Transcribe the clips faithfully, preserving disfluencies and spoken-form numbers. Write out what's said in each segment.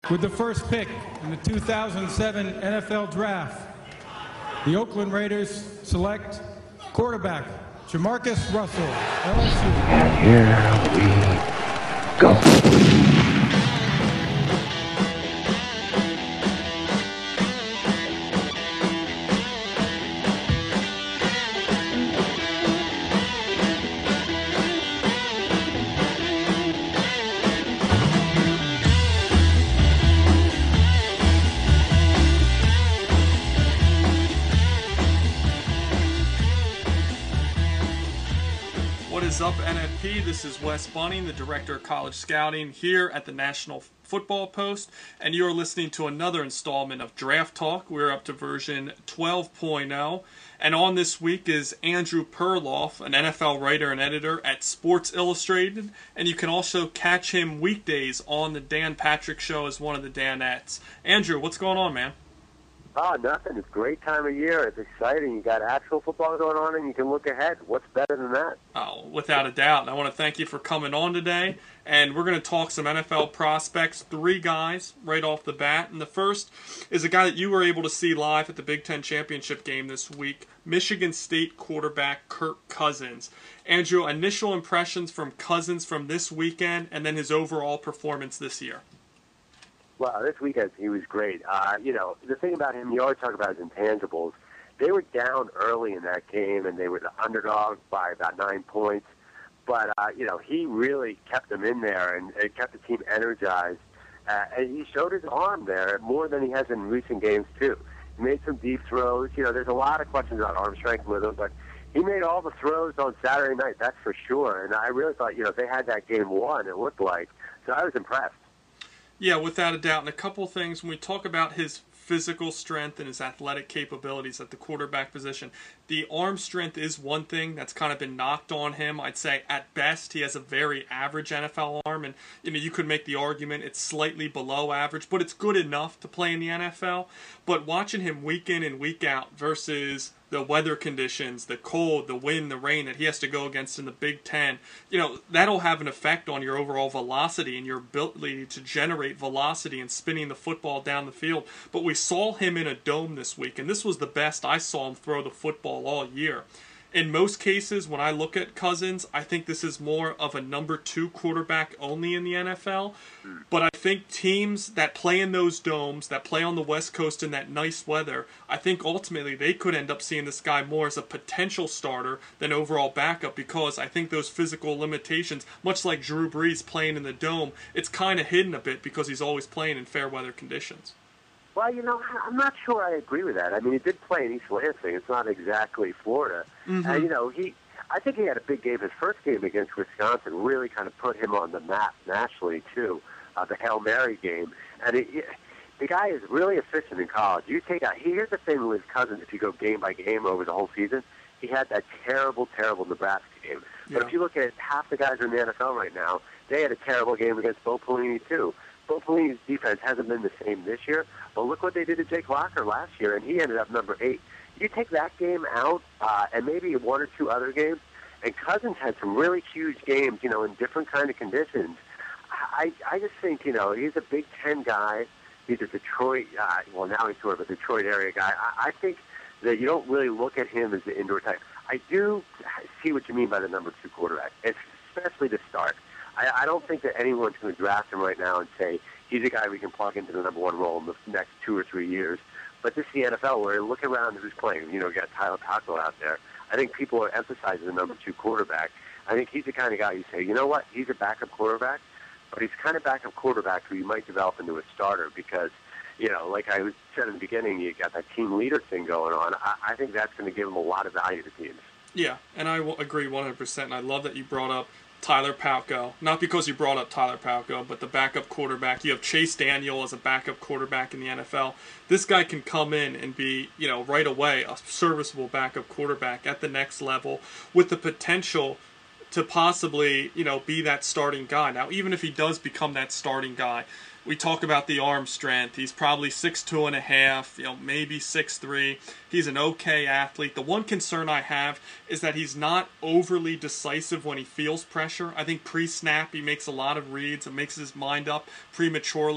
With the first pick in the two thousand seven N F L Draft, the Oakland Raiders select quarterback Jamarcus Russell, L S U. And here we go. What is up, N F P? This is Wes Bunning, the Director of College Scouting here at the National Football Post, and you are listening to another installment of Draft Talk. We're up to version twelve point oh, and on this week is Andrew Perloff, an N F L writer and editor at Sports Illustrated, and you can also catch him weekdays on the Dan Patrick Show as one of the Danettes. Andrew, what's going on, man? Oh, nothing. It's a great time of year. It's exciting. You got actual football going on, and you can look ahead. What's better than that? Oh, without a doubt. And I want to thank you for coming on today. And we're going to talk some N F L prospects, three guys right off the bat. And the first is a guy that you were able to see live at the Big Ten Championship game this week, Michigan State quarterback Kirk Cousins. Andrew, initial impressions from Cousins from this weekend and then his overall performance this year. Well, this weekend he was great. Uh, you know, the thing about him, you always talk about his intangibles. They were down early in that game, and they were the underdog by about nine points. But, uh, you know, he really kept them in there and it kept the team energized. Uh, and he showed his arm there more than he has in recent games, too. He made some deep throws. You know, there's a lot of questions about arm strength with him, but he made all the throws on Saturday night, that's for sure. And I really thought, you know, they had that game won, it looked like. So I was impressed. Yeah, without a doubt. And a couple of things, when we talk about his physical strength and his athletic capabilities at the quarterback position, the arm strength is one thing that's kind of been knocked on him. I'd say at best he has a very average N F L arm, and you know you could make the argument it's slightly below average, but it's good enough to play in the N F L. But watching him week in and week out versus the weather conditions, the cold, the wind, the rain that he has to go against in the Big Ten, you know, that'll have an effect on your overall velocity and your ability to generate velocity and spinning the football down the field. But we saw him in a dome this week, and this was the best I saw him throw the football all year. In most cases, when I look at Cousins, I think this is more of a number two quarterback only in the N F L. But I think teams that play in those domes, that play on the West Coast in that nice weather, I think ultimately they could end up seeing this guy more as a potential starter than overall backup, because I think those physical limitations, much like Drew Brees playing in the dome, it's kind of hidden a bit because he's always playing in fair weather conditions. Well, you know, I'm not sure I agree with that. I mean, he did play in East Lansing. It's not exactly Florida. Mm-hmm. And, you know, he, I think he had a big game. His first game against Wisconsin really kind of put him on the map nationally, too, uh, the Hail Mary game. And it, it, the guy is really efficient in college. You take out, here's the thing with Cousins, if you go game by game over the whole season, he had that terrible, terrible Nebraska game. Yeah. But if you look at half the guys in the N F L right now, they had a terrible game against Bo Pelini, too. Bo Pelini's defense hasn't been the same this year, but look what they did to Jake Locker last year, and he ended up number eight. You take that game out, uh, and maybe one or two other games, and Cousins had some really huge games, you know, in different kind of conditions. I, I just think, you know, he's a Big Ten guy. He's a Detroit, uh, well, now he's sort of a Detroit area guy. I, I think that you don't really look at him as the indoor type. I do see what you mean by the number two quarterback, especially to start. I, I don't think that anyone's going to draft him right now and say he's a guy we can plug into the number one role in the next two or three years. But this is the N F L where look around who's playing. You know, you got Tyler Pacco out there. I think people are emphasizing the number two quarterback. I think he's the kind of guy you say, you know what, he's a backup quarterback, but he's kind of backup quarterback who you might develop into a starter because, you know, like I said in the beginning, you got that team leader thing going on. I, I think that's going to give him a lot of value to teams. Yeah, and I w- agree one hundred percent, and I love that you brought up Tyler Pacco. Not because you brought up Tyler Pacco, but the backup quarterback. You have Chase Daniel as a backup quarterback in the N F L. This guy can come in and be, you know, right away a serviceable backup quarterback at the next level with the potential to possibly, you know, be that starting guy. Now, even if he does become that starting guy, we talk about the arm strength. He's probably six two and a half, you know, maybe six three. He's an okay athlete. The one concern I have is that he's not overly decisive when he feels pressure. I think pre-snap he makes a lot of reads and makes his mind up prematurely.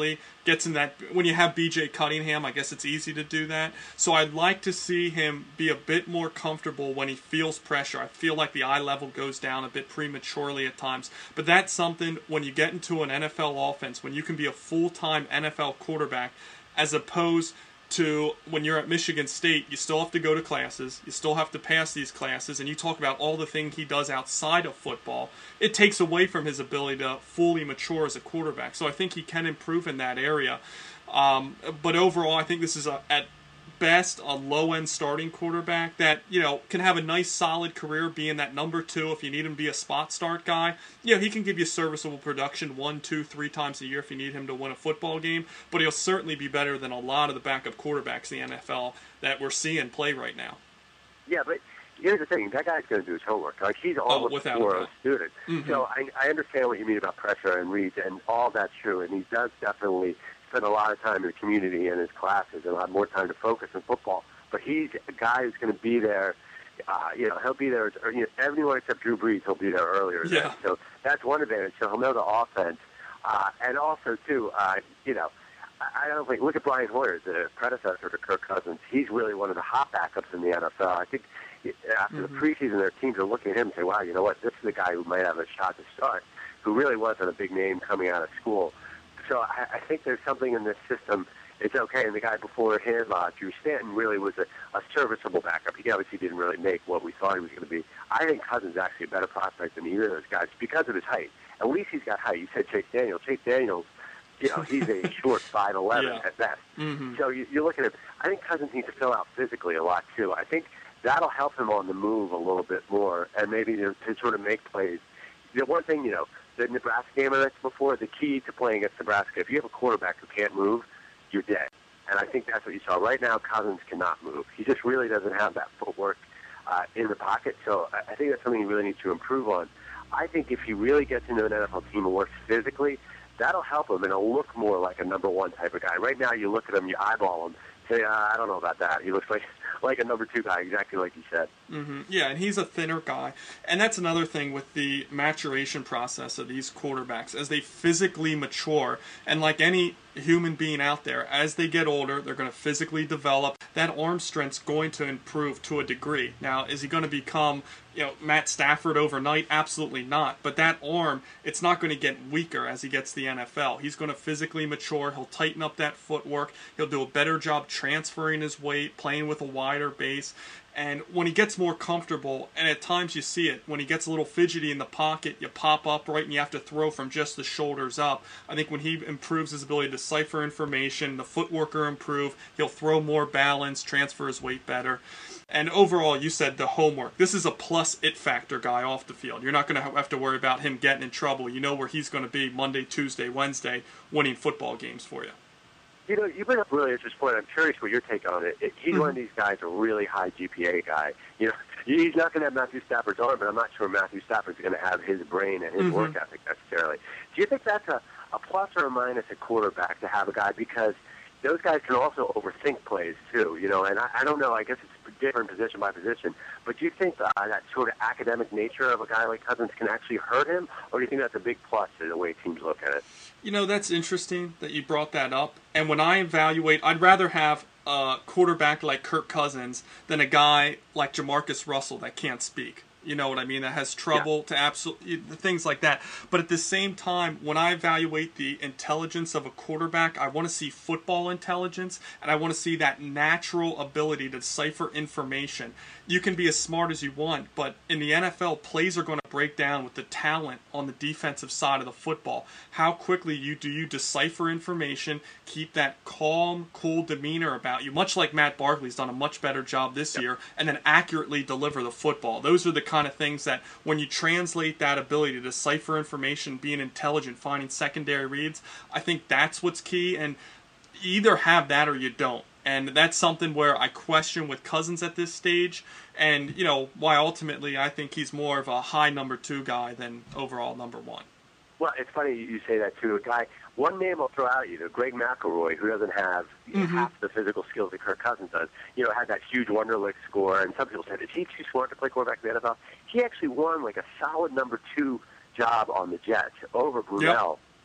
gets in that, when you have B J Cunningham, I guess it's easy to do that. So I'd like to see him be a bit more comfortable when he feels pressure. I feel like the eye level goes down a bit prematurely at times. But that's something, when you get into an N F L offense, when you can be a full-time N F L quarterback, as opposed to when you're at Michigan State, you still have to go to classes, you still have to pass these classes, and you talk about all the things he does outside of football. It takes away from his ability to fully mature as a quarterback. So I think he can improve in that area. Um, but overall, I think this is a, at best a low-end starting quarterback that, you know, can have a nice solid career being that number two if you need him to be a spot start guy. Yeah, he can give you serviceable production one, two, three times a year if you need him to win a football game, but he'll certainly be better than a lot of the backup quarterbacks in the N F L that we're seeing play right now. Yeah, but here's the thing. That guy's going to do his homework. Like, he's almost oh, a four student. Mm-hmm. So I, I understand what you mean about pressure and reads, and all that's true, and he does definitely spend a lot of time in the community and his classes and have more time to focus on football. But he's a guy who's going to be there. Uh, you know, he'll be there. Or, you know, everyone except Drew Brees, he'll be there earlier. Yeah. Then. So that's one advantage. So he'll know the offense. Uh, and also, too, uh, you know, I don't think, look at Brian Hoyer, the predecessor to Kirk Cousins. He's really one of the hot backups in the N F L. I think after mm-hmm. the preseason, their teams are looking at him and say, wow, you know what, this is the guy who might have a shot to start, who really wasn't a big name coming out of school. So I, I think there's something in this system. It's okay. And the guy before him, uh, Drew Stanton, really was a, a serviceable backup. He obviously didn't really make what we thought he was going to be. I think Cousins is actually a better prospect than either of those guys because of his height. At least he's got height. You said Chase Daniels. Chase Daniels, you know, he's a short five eleven yeah. at best. Mm-hmm. So you, you look at him. I think Cousins needs to fill out physically a lot, too. I think that'll help him on the move a little bit more and maybe to, to sort of make plays. The one thing, you know, the Nebraska game I mentioned before, the key to playing against Nebraska, if you have a quarterback who can't move, you're dead. And I think that's what you saw. Right now, Cousins cannot move. He just really doesn't have that footwork uh, in the pocket. So I think that's something he really needs to improve on. I think if he really gets into an N F L team and works physically, that'll help him, and he'll look more like a number one type of guy. Right now, you look at him, you eyeball him, say, uh, I don't know about that. He looks like like a number two guy, exactly like you said. Mm-hmm. Yeah, and he's a thinner guy. And that's another thing with the maturation process of these quarterbacks. As they physically mature, and like any human being out there, as they get older, they're going to physically develop. That arm strength's going to improve to a degree. Now, is he going to become, you know, Matt Stafford overnight? Absolutely not. But that arm, it's not going to get weaker as he gets to the N F L. He's going to physically mature. He'll tighten up that footwork. He'll do a better job transferring his weight, playing with a wider base. And when he gets more comfortable, and at times you see it, when he gets a little fidgety in the pocket, you pop upright and you have to throw from just the shoulders up. I think when he improves his ability to decipher information, the footwork will improve, he'll throw more balance, transfer his weight better. And overall, you said the homework. This is a plus it factor guy off the field. You're not going to have to worry about him getting in trouble. You know where he's going to be Monday, Tuesday, Wednesday, winning football games for you. You know, you bring up a really interesting point. I'm curious what your take on it. He's mm-hmm. one of these guys, a really high G P A guy. You know, he's not going to have Matthew Stafford's arm, but I'm not sure Matthew Stafford's going to have his brain and his mm-hmm. work ethic necessarily. Do you think that's a, a plus or a minus at quarterback to have a guy? Because those guys can also overthink plays, too, you know, and I, I don't know, I guess it's different position by position, but do you think uh, that sort of academic nature of a guy like Cousins can actually hurt him, or do you think that's a big plus to the way teams look at it? You know, that's interesting that you brought that up, and when I evaluate, I'd rather have a quarterback like Kirk Cousins than a guy like Jamarcus Russell that can't speak. You know what I mean? That has trouble yeah. to absolutely things like that. But at the same time, when I evaluate the intelligence of a quarterback, I want to see football intelligence, and I want to see that natural ability to decipher information. You can be as smart as you want, but in the N F L, plays are going to break down with the talent on the defensive side of the football. How quickly you do you decipher information, keep that calm, cool demeanor about you, much like Matt Barkley's done a much better job this yep. year, and then accurately deliver the football. Those are the kind of things that when you translate that ability to decipher information, being intelligent, finding secondary reads, I think that's what's key, and you either have that or you don't. And that's something where I question with Cousins at this stage, and, you know, why ultimately I think he's more of a high number two guy than overall number one. Well, it's funny you say that, too. A guy, one name I'll throw out at you, though, Greg McElroy, who doesn't have mm-hmm. half the physical skills that Kirk Cousins does, you know, had that huge Wonderlic score, and some people said, is he too smart to play quarterback in the N F L? He actually won, like, a solid number two job on the Jets over Brunell. Yep.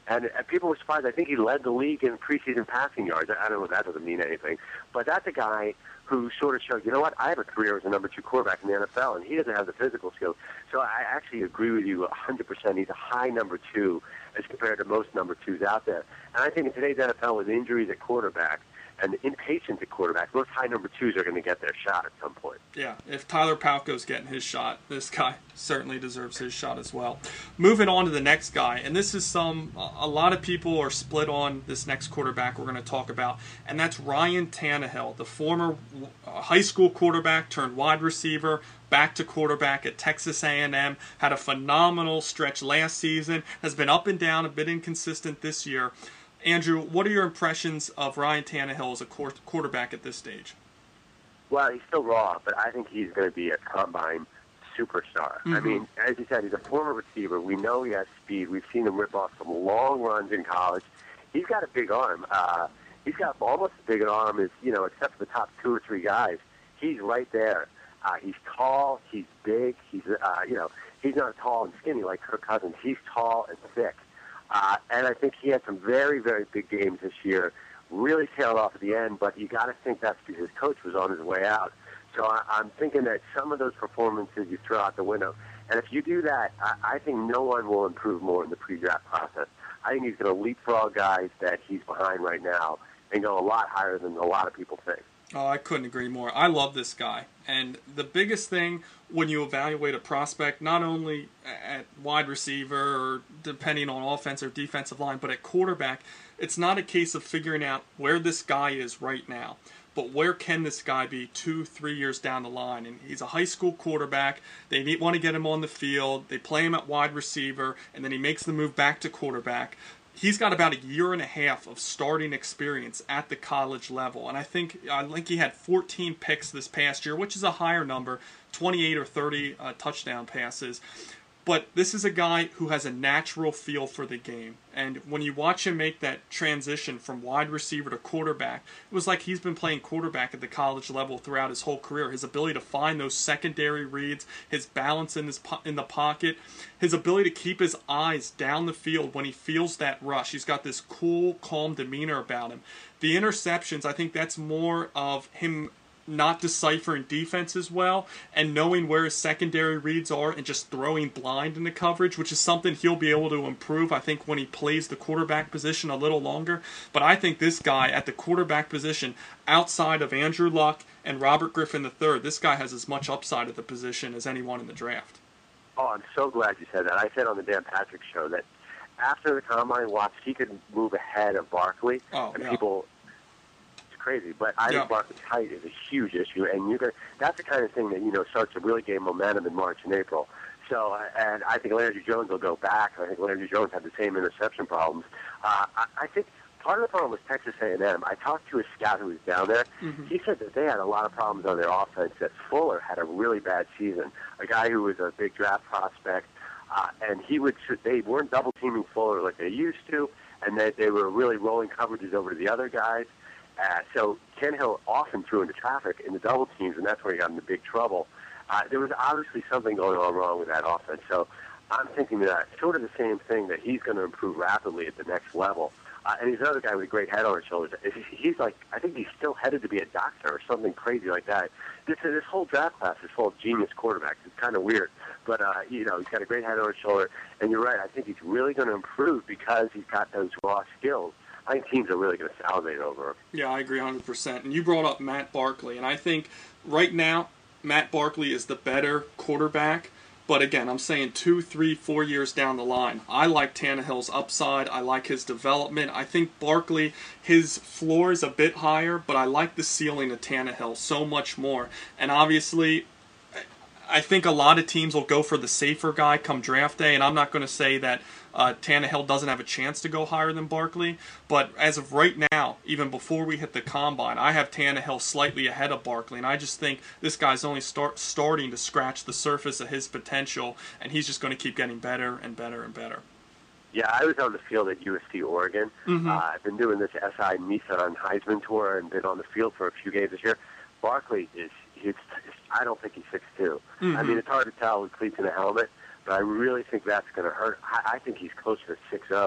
And, and people were surprised. I think he led the league in preseason passing yards. I don't know if that doesn't mean anything. But that's a guy who sort of showed, you know what, I have a career as a number two quarterback in the N F L, and he doesn't have the physical skills. So I actually agree with you one hundred percent. He's a high number two as compared to most number twos out there. And I think in today's N F L with injuries at quarterback and impatience at quarterback, those high number twos are going to get their shot at some point. Yeah, if Tyler Palko's getting his shot, this guy certainly deserves his shot as well. Moving on to the next guy, and this is some, a lot of people are split on this next quarterback we're going to talk about, and that's Ryan Tannehill, the former high school quarterback turned wide receiver, back to quarterback at Texas A and M, had a phenomenal stretch last season, has been up and down, a bit inconsistent this year. Andrew, what are your impressions of Ryan Tannehill as a quarterback at this stage? Well, he's still raw, but I think he's going to be a combine superstar. Mm-hmm. I mean, as you said, he's a former receiver. We know he has speed. We've seen him rip off some long runs in college. He's got a big arm. Uh, he's got almost as big an arm as, you know, except for the top two or three guys. He's right there. Uh, he's tall. He's big. He's, uh, you know, he's not tall and skinny like Kirk Cousins. He's tall and thick. Uh, and I think he had some very, very big games this year. Really tailed off at the end, but you got to think that's because his coach was on his way out. So I, I'm thinking that some of those performances you throw out the window. And if you do that, I, I think no one will improve more in the pre-draft process. I think he's going to leapfrog guys that he's behind right now and go a lot higher than a lot of people think. Oh, I couldn't agree more. I love this guy. And the biggest thing when you evaluate a prospect, not only at wide receiver or depending on offense or defensive line, but at quarterback, it's not a case of figuring out where this guy is right now, but where can this guy be two, three years down the line? And he's a high school quarterback. They need, want to get him on the field. They play him at wide receiver, and then he makes the move back to quarterback. He's got about a year and a half of starting experience at the college level. And I think I think he had fourteen picks this past year, which is a higher number, twenty-eight or thirty uh, touchdown passes. But this is a guy who has a natural feel for the game. And when you watch him make that transition from wide receiver to quarterback, it was like he's been playing quarterback at the college level throughout his whole career. His ability to find those secondary reads, his balance in his po- in the pocket, his ability to keep his eyes down the field when he feels that rush. He's got this cool, calm demeanor about him. The interceptions, I think that's more of him not deciphering defense as well and knowing where his secondary reads are and just throwing blind into coverage, which is something he'll be able to improve, I think, when he plays the quarterback position a little longer. But I think this guy at the quarterback position, outside of Andrew Luck and Robert Griffin the third, this guy has as much upside at the position as anyone in the draft. Oh, I'm so glad you said that. I said on the Dan Patrick show that after the Combine watch, he could move ahead of Barkley. Oh, and yeah. people... crazy, but I yeah. think Barkley's height is a huge issue, and you're gonna, that's the kind of thing that, you know, starts to really gain momentum in March and April. So, uh, and I think Landry Jones will go back. I think Landry Jones had the same interception problems. Uh, I, I think part of the problem was Texas A and M. I talked to a scout who was down there. Mm-hmm. He said that they had a lot of problems on their offense, that Fuller had a really bad season, a guy who was a big draft prospect, uh, and he would, they weren't double-teaming Fuller like they used to, and that they were really rolling coverages over to the other guys. Uh, so Tannehill often threw into traffic in the double teams, and that's where he got into big trouble. Uh, there was obviously something going on wrong with that offense. So I'm thinking that sort of the same thing, that he's going to improve rapidly at the next level. Uh, and he's another guy with a great head on his shoulders. He's like, I think he's still headed to be a doctor or something crazy like that. This this whole draft class is full of genius quarterbacks. It's kind of weird. But, uh, you know, he's got a great head on his shoulder. And you're right, I think he's really going to improve because he's got those raw skills. I think teams are really going to salivate over him. Yeah, I agree one hundred percent. And you brought up Matt Barkley, and I think right now Matt Barkley is the better quarterback. But again, I'm saying two, three, four years down the line, I like Tannehill's upside. I like his development. I think Barkley, his floor is a bit higher, but I like the ceiling of Tannehill so much more. And obviously, I think a lot of teams will go for the safer guy come draft day, and I'm not going to say that uh, Tannehill doesn't have a chance to go higher than Barkley, but as of right now, even before we hit the Combine, I have Tannehill slightly ahead of Barkley, and I just think this guy's only start, starting to scratch the surface of his potential, and he's just going to keep getting better and better and better. Yeah, I was on the field at U S C Oregon. Mm-hmm. Uh, I've been doing this S I Nissan Heisman tour and been on the field for a few games this year. Barkley is, he's, I don't think he's six two. Mm-hmm. I mean, it's hard to tell with cleats and a helmet, but I really think that's going to hurt. I, I think he's closer to six oh.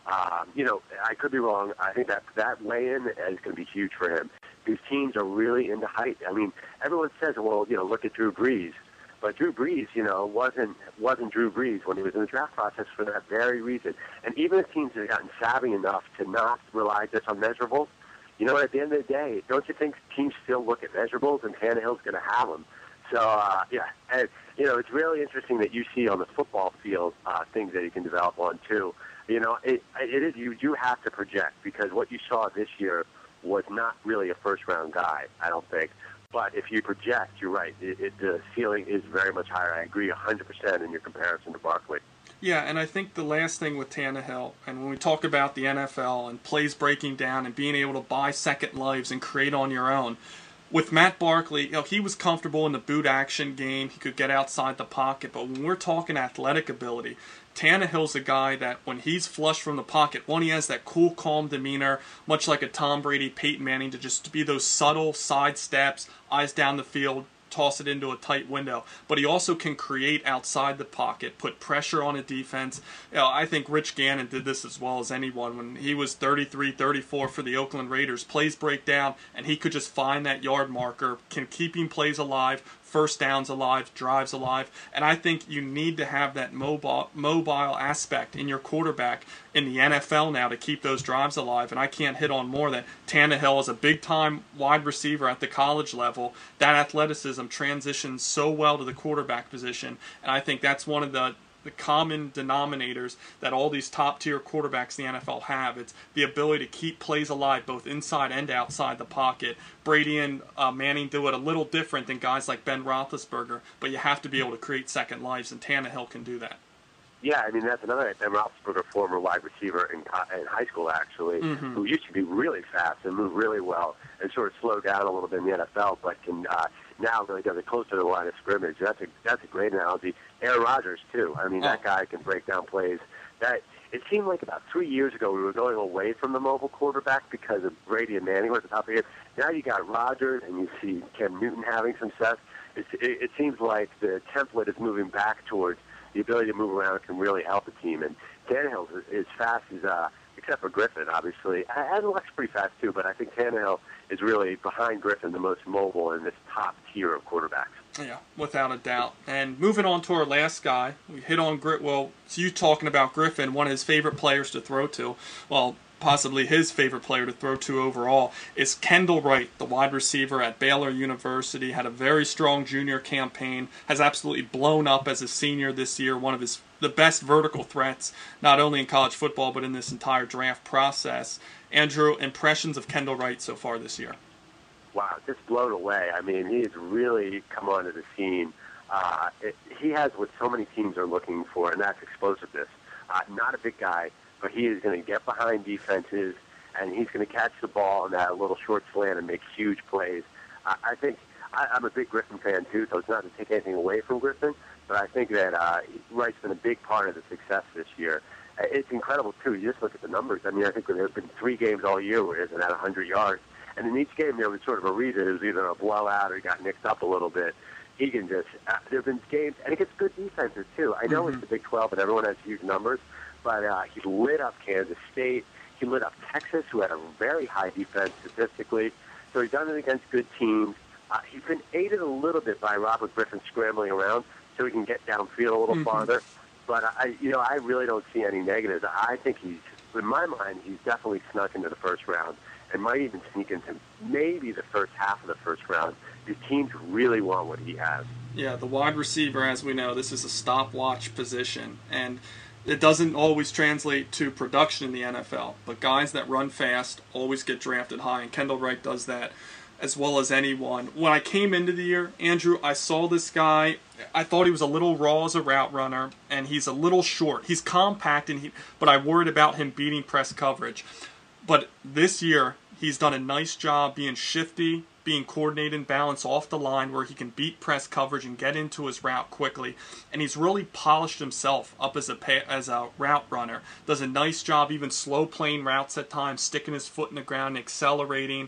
Um, you know, I could be wrong. I think that that weigh-in is going to be huge for him. These teams are really into height. I mean, everyone says, well, you know, look at Drew Brees. But Drew Brees, you know, wasn't wasn't Drew Brees when he was in the draft process for that very reason. And even if teams have gotten savvy enough to not rely just on measurables, you know, at the end of the day, don't you think teams still look at measurables and Tannehill's going to have them? So, uh, yeah, and, you know, it's really interesting that you see on the football field uh, things that he can develop on, too. You know, it, it is, you do have to project, because what you saw this year was not really a first-round guy, I don't think. But if you project, you're right, it, it, the ceiling is very much higher. I agree one hundred percent in your comparison to Barkley. Yeah, and I think the last thing with Tannehill, and when we talk about the N F L and plays breaking down and being able to buy second lives and create on your own, with Matt Barkley, you know, he was comfortable in the boot action game. He could get outside the pocket. But when we're talking athletic ability, Tannehill's a guy that when he's flush from the pocket, one, he has that cool, calm demeanor, much like a Tom Brady, Peyton Manning, to just be those subtle side steps, eyes down the field, toss it into a tight window. But he also can create outside the pocket, put pressure on a defense. You know, I think Rich Gannon did this as well as anyone when he was thirty-three thirty-four for the Oakland Raiders. Plays break down, and he could just find that yard marker, can keeping plays alive, first downs alive, drives alive, and I think you need to have that mobile mobile aspect in your quarterback in the N F L now to keep those drives alive, and I can't hit on more that Tannehill is a big-time wide receiver at the college level. That athleticism transitions so well to the quarterback position, and I think that's one of the the common denominators that all these top-tier quarterbacks in the N F L have. It's the ability to keep plays alive both inside and outside the pocket. Brady and uh, Manning do it a little different than guys like Ben Roethlisberger, but you have to be able to create second lives, and Tannehill can do that. Yeah, I mean, that's another Ben Roethlisberger, former wide receiver in, in high school, actually, mm-hmm. who used to be really fast and move really well and sort of slow down a little bit in the N F L, but can uh, now really does it closer to the line of scrimmage. That's a that's a great analogy. Aaron Rodgers, too. I mean, oh. that guy can break down plays. That It seemed like about three years ago we were going away from the mobile quarterback because of Brady and Manning were at the top of it. Now you got Rodgers and you see Cam Newton having some success. It, it, it seems like the template is moving back towards the ability to move around can really help a team. And Tannehill is as fast as, uh, except for Griffin, obviously. And Luck's pretty fast, too, but I think Tannehill is really, behind Griffin, the most mobile in this top tier of quarterbacks. Yeah, without a doubt. And moving on to our last guy, we hit on Grit. Well, so you talking about Griffin, one of his favorite players to throw to. Well, possibly his favorite player to throw to overall is Kendall Wright, the wide receiver at Baylor University. Had a very strong junior campaign. Has absolutely blown up as a senior this year. One of his the best vertical threats, not only in college football but in this entire draft process. Andrew, impressions of Kendall Wright so far this year? Wow, just blown away. I mean, he's really come onto the scene. Uh, it, he has what so many teams are looking for, and that's explosiveness. Uh, not a big guy, but he is going to get behind defenses, and he's going to catch the ball on that little short slant and make huge plays. Uh, I think I, I'm a big Griffin fan, too, so it's not to take anything away from Griffin, but I think that uh, Wright's been a big part of the success this year. Uh, it's incredible, too. You just look at the numbers. I mean, I think there have been three games all year where he hasn't had one hundred yards. And in each game, there was sort of a reason. It was either a blowout or he got nicked up a little bit. He can just, uh, there have been games, and he gets good defenses, too. I know mm-hmm. it's the Big twelve, and everyone has huge numbers, but uh, he lit up Kansas State. He lit up Texas, who had a very high defense statistically. So he's done it against good teams. Uh, he's been aided a little bit by Robert Griffin scrambling around so he can get downfield a little mm-hmm. farther. But, I, you know, I really don't see any negatives. I think he's, in my mind, he's definitely snuck into the first round and might even sneak into maybe the first half of the first round. These teams really want what he has. Yeah, the wide receiver, as we know, this is a stopwatch position, and it doesn't always translate to production in the N F L, but guys that run fast always get drafted high, and Kendall Wright does that as well as anyone. When I came into the year, Andrew, I saw this guy. I thought he was a little raw as a route runner, and he's a little short. He's compact, and he, but I worried about him beating press coverage. But this year, he's done a nice job being shifty, being coordinated and balanced off the line where he can beat press coverage and get into his route quickly. And he's really polished himself up as a pay, as a route runner. Does a nice job even slow playing routes at times, sticking his foot in the ground and accelerating.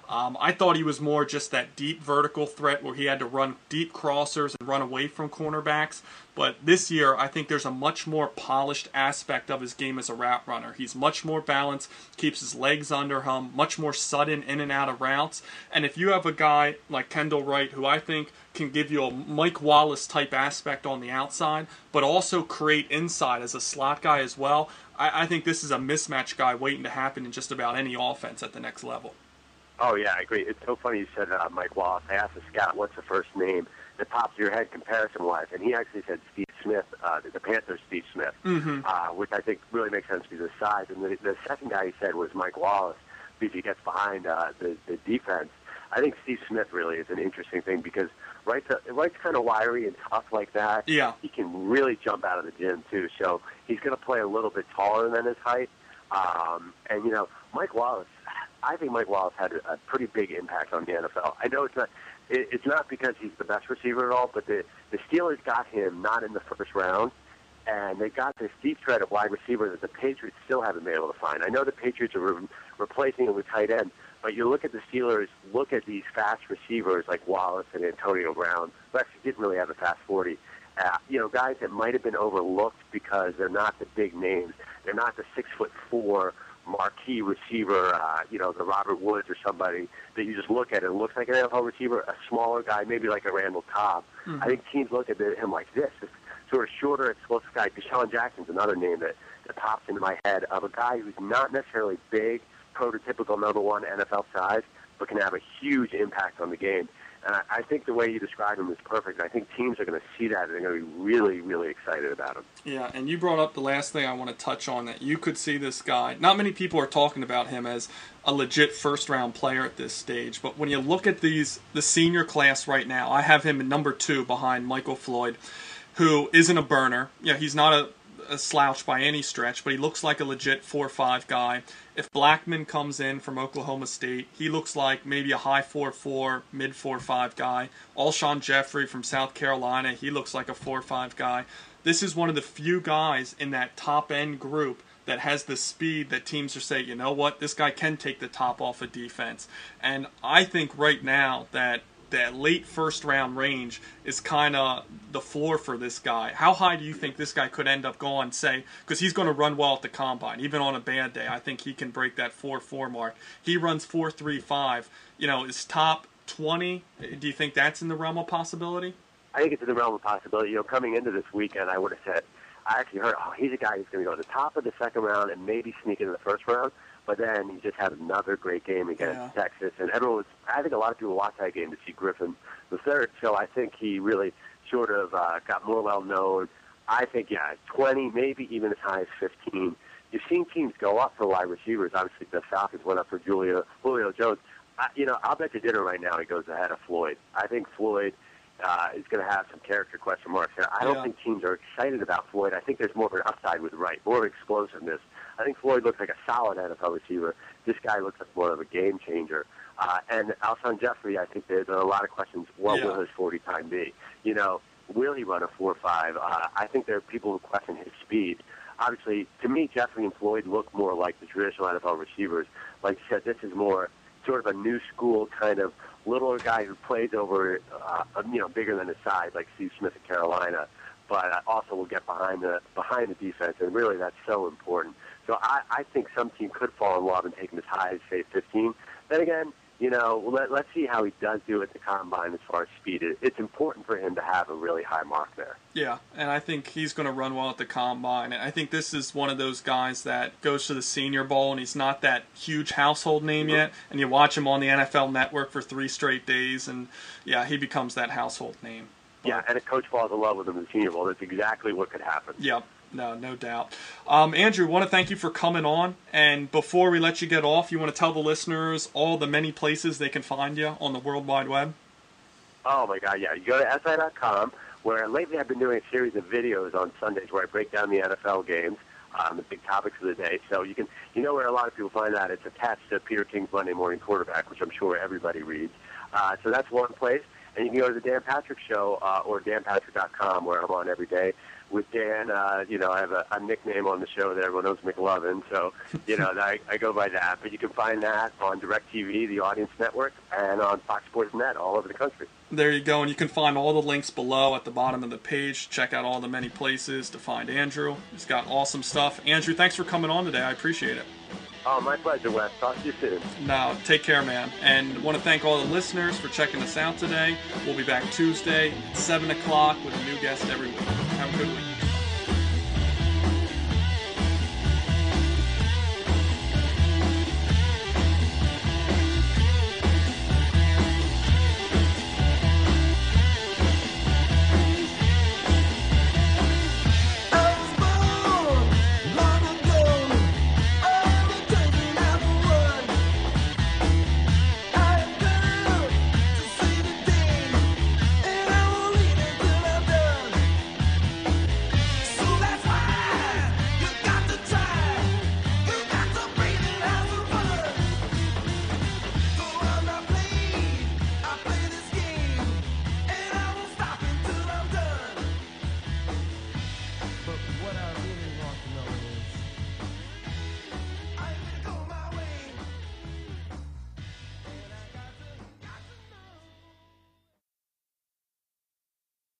Um, I thought he was more just that deep vertical threat where he had to run deep crossers and run away from cornerbacks. But this year, I think there's a much more polished aspect of his game as a route runner. He's much more balanced, keeps his legs under him, much more sudden in and out of routes. And if you have a guy like Kendall Wright, who I think can give you a Mike Wallace type aspect on the outside, but also create inside as a slot guy as well, I, I think this is a mismatch guy waiting to happen in just about any offense at the next level. Oh, yeah, I agree. It's so funny you said uh, Mike Wallace. I asked the scout, what's the first name that pops to your head comparison-wise, and he actually said Steve Smith, uh, the Panthers' Steve Smith, mm-hmm. uh, which I think really makes sense because of his size. And the, the second guy he said was Mike Wallace because he gets behind uh, the, the defense. I think Steve Smith really is an interesting thing because Wright's, a, Wright's kind of wiry and tough like that. Yeah. He can really jump out of the gym, too, so he's going to play a little bit taller than his height. Um, and, you know, Mike Wallace, I think Mike Wallace had a, a pretty big impact on the N F L. I know it's not it, it's not because he's the best receiver at all, but the, the Steelers got him not in the first round, and they got this deep threat of wide receiver that the Patriots still haven't been able to find. I know the Patriots are re- replacing him with tight end, but you look at the Steelers, look at these fast receivers like Wallace and Antonio Brown, who actually didn't really have a fast forty. Uh, you know, guys that might have been overlooked because they're not the big names. They're not the six foot four marquee receiver, uh, you know, the Robert Woods or somebody that you just look at and looks like an N F L receiver, a smaller guy, maybe like a Randall Cobb. Mm-hmm. I think teams look at him like this, this sort of shorter, explosive guy. Deshaun Jackson's another name that, that pops into my head of a guy who's not necessarily big, prototypical number one N F L size, but can have a huge impact on the game. And I, I think the way you describe him is perfect. I think teams are going to see that and they're going to be really, really excited about him. Yeah, and you brought up the last thing I want to touch on, that you could see this guy. Not many people are talking about him as a legit first-round player at this stage, but when you look at these the senior class right now, I have him at number two behind Michael Floyd, who isn't a burner. Yeah, he's not a a slouch by any stretch, but he looks like a legit four five guy. If Blackman comes in from Oklahoma State, he looks like maybe a high four four, mid four five guy. Alshon Jeffrey from South Carolina, he looks like a four five guy. This is one of the few guys in that top-end group that has the speed that teams are saying, you know what, this guy can take the top off of defense. And I think right now that that late first round range is kind of the floor for this guy. How high do you think this guy could end up going, say, because he's going to run well at the combine, even on a bad day. I think he can break that four four mark. He runs four three five. You know, is top twenty, do you think that's in the realm of possibility? I think it's in the realm of possibility. You know, coming into this weekend, I would have said, I actually heard, oh, he's a guy who's going to go to the top of the second round and maybe sneak into the first round. But then he just had another great game against yeah. Texas. And everyone was, I think a lot of people watched that game to see Griffin the third. So I think he really sort of uh, got more well-known. I think, yeah, twenty, maybe even as high as fifteen. You've seen teams go up for wide receivers. Obviously, the Falcons went up for Julio, Julio Jones. I, you know, I'll bet you dinner right now he goes ahead of Floyd. I think Floyd uh, is going to have some character question marks here. I don't yeah. think teams are excited about Floyd. I think there's more of an upside with Wright, more of explosiveness. I think Floyd looks like a solid N F L receiver. This guy looks like more of a game changer. Uh, and Alshon Jeffrey, I think there's a lot of questions. What yeah. will his forty time be? You know, will he run a four five? Uh, I think there are people who question his speed. Obviously, to me, Jeffrey and Floyd look more like the traditional N F L receivers. Like you said, this is more sort of a new school kind of littler guy who plays over, uh, you know, bigger than his size, like Steve Smith at Carolina, but also will get behind the behind the defense, and really that's so important. So I, I think some team could fall in love and take him as high as, say, fifteen. Then again, you know, let, let's see how he does do at the combine as far as speed. It, it's important for him to have a really high mark there. Yeah, and I think he's going to run well at the combine. And I think this is one of those guys that goes to the Senior Bowl, and he's not that huge household name mm-hmm. yet. And you watch him on the N F L Network for three straight days, and, yeah, he becomes that household name. But, yeah, and a coach falls in love with him in the Senior Bowl. That's exactly what could happen. Yep. No, no doubt. Um, Andrew, I want to thank you for coming on. And before we let you get off, you want to tell the listeners all the many places they can find you on the World Wide Web? Oh, my God, yeah. You go to S I dot com, where lately I've been doing a series of videos on Sundays where I break down the N F L games, um, the big topics of the day. So you can, you know where a lot of people find that. It's attached to Peter King's Monday Morning Quarterback, which I'm sure everybody reads. Uh, so that's one place. And you can go to the Dan Patrick Show uh, or dan patrick dot com, where I'm on every day. with Dan. Uh, you know, I have a, a nickname on the show that everyone knows, McLovin. So, you know, I, I go by that. But you can find that on DirecTV, the Audience Network, and on Fox Sports Net all over the country. There you go, and you can find all the links below at the bottom of the page. Check out all the many places to find Andrew. He's got awesome stuff. Andrew, thanks for coming on today. I appreciate it. Oh, my pleasure, Wes. Talk to you soon. No, take care, man. And want to thank all the listeners for checking us out today. We'll be back Tuesday at seven o'clock with a new guest every week. Have a good week.